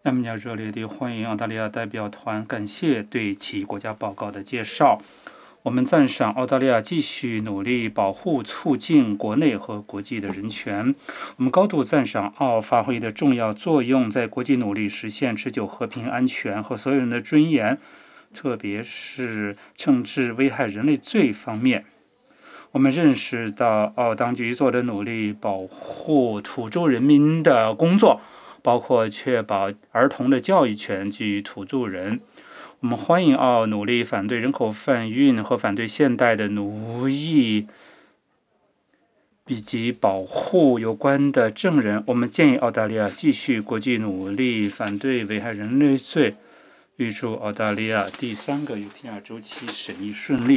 那么，热烈地欢迎澳大利亚代表团，感谢对其国家报告的介绍。我们赞赏澳大利亚继续努力保护、促进国内和国际的人权。我们高度赞赏澳发挥的重要作用，在国际努力实现持久和平、安全和所有人的尊严，特别是惩治危害人类罪方面。我们认识到澳当局做的努力保护土著人民的工作，包括确保儿童的教育权及土著人。我们欢迎澳努力反对人口贩运和反对现代的奴役，以及保护有关的证人。我们建议澳大利亚继续国际努力反对危害人类罪。预祝澳大利亚第3个UPR 周期审议顺利。